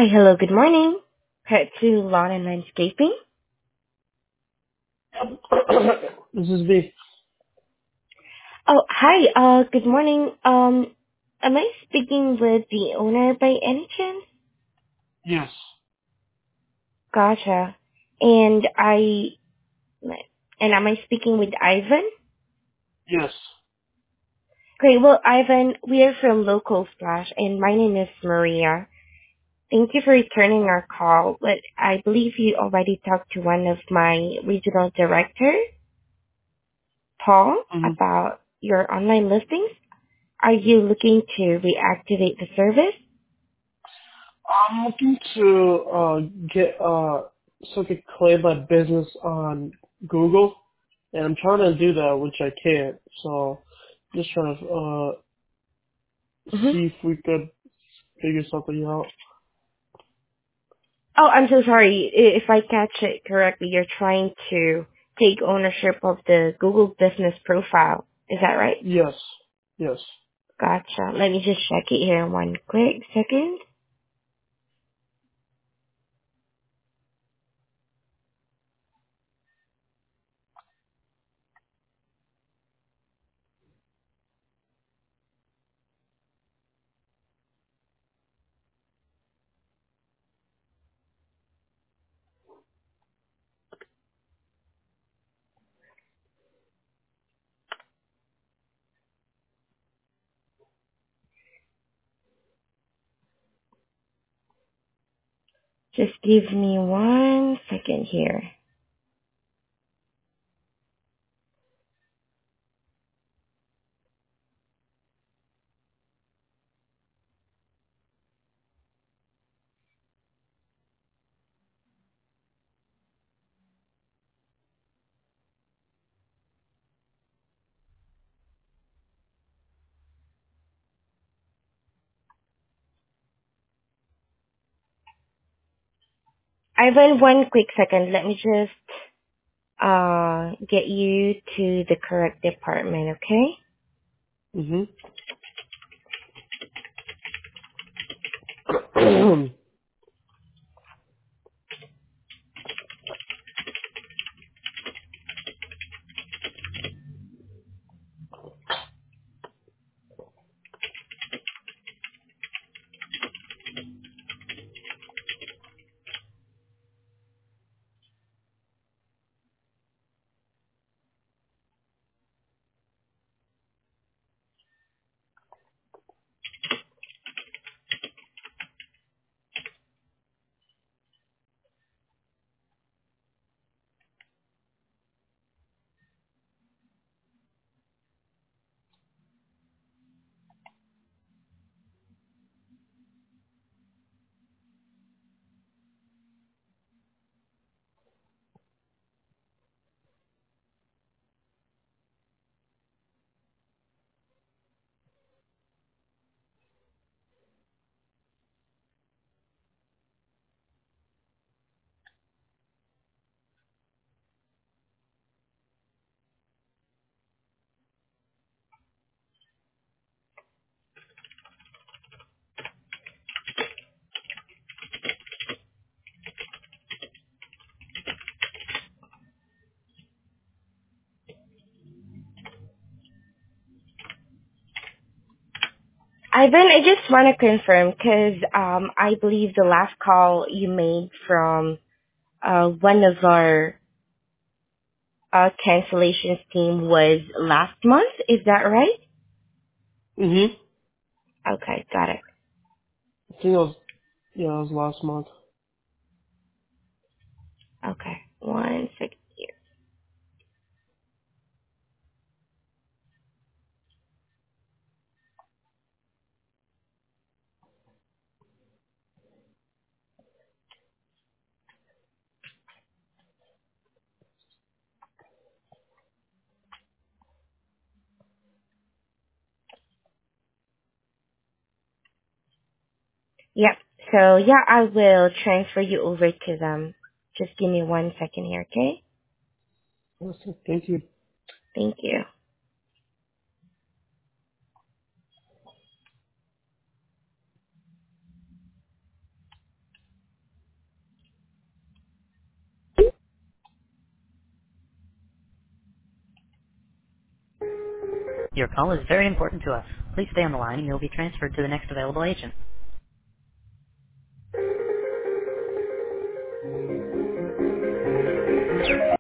Hi, hello, good morning. Head to Lawn and Landscaping. This is me. Oh, hi, good morning. Am I speaking with the owner by any chance? Yes. Gotcha. And am I speaking with Ivan? Yes. Great, well, Ivan, we are from Local Splash, and my name is Maria. Thank you for returning our call, but I believe you already talked to one of my regional directors, Paul, hmm about your online listings. Are you looking to reactivate the service? I'm looking to get so I could claim my business on Google, and I'm trying to do that, which I can't. So just trying to hmm see if we could figure something out. Oh, I'm so sorry. If I catch it correctly, you're trying to take ownership of the Google business profile. Is that right? Yes. Yes. Gotcha. Let me just check it here one quick second. Just give me 1 second here. Ivan, 1 quick second. Let me just get you to the correct department, okay? hmm Ivan, I just want to confirm because I believe the last call you made from one of our cancellations team was last month. Is that right? hmm Okay, got it. I think it was, yeah, it was last month. Okay, 1 second here. Yep. So yeah, I will transfer you over to them. Just give me 1 second here, okay? Yes, thank you. Thank you. Your call is very important to us. Please stay on the line and you'll be transferred to the next available agent.